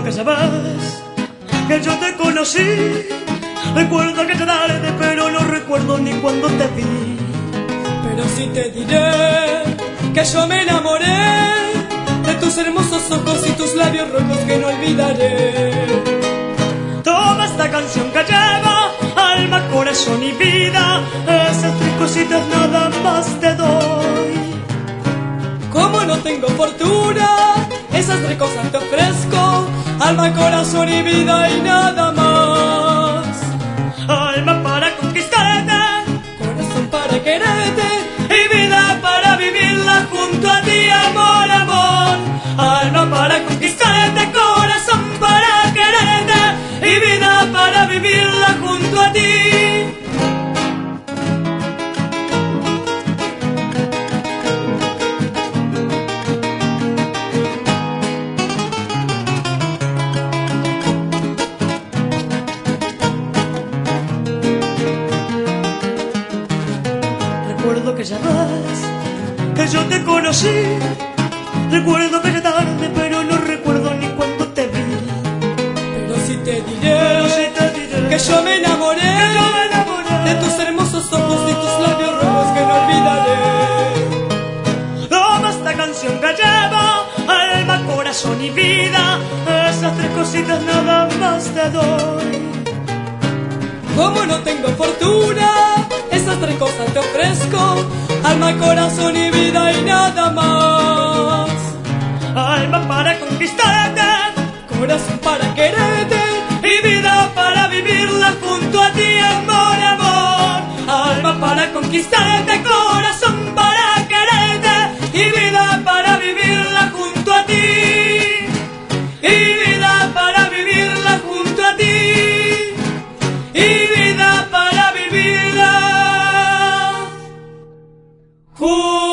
que sabes que yo te conocí. Recuerdo que te tarde, pero no recuerdo ni cuando te vi. Pero sí te diré que yo me enamoré de tus hermosos ojos y tus labios rojos que no olvidaré. Toma esta canción que lleva alma, corazón y vida. Esas tres cositas nada más te doy. Como no tengo fortuna, esas tres cosas te ofrezco: alma, corazón y vida y nada más. Alma para conquistarte, corazón para quererte y vida para vivirla junto a ti, amor, amor. Alma para conquistarte, corazón para quererte y vida para vivirla junto a ti. Recuerdo que ya ves que yo te conocí. Recuerdo que ya tarde, pero no recuerdo ni cuando te vi. Pero sí te diré que yo me enamoré de tus hermosos ojos y tus labios rojos que no olvidaré. Toma esta canción que lleva alma, corazón y vida. Esas tres cositas nada más te doy. Como no tengo fortuna, esas tres cosas te ofrezco: alma, corazón y vida y nada más. Alma para conquistarte, corazón para quererte y vida para vivirla junto a ti, amor, amor. Alma para conquistarte, corazón para quererte y vida para vivirla junto a ti. Y vida para vivirla junto a ti. Y vida para vivirla junto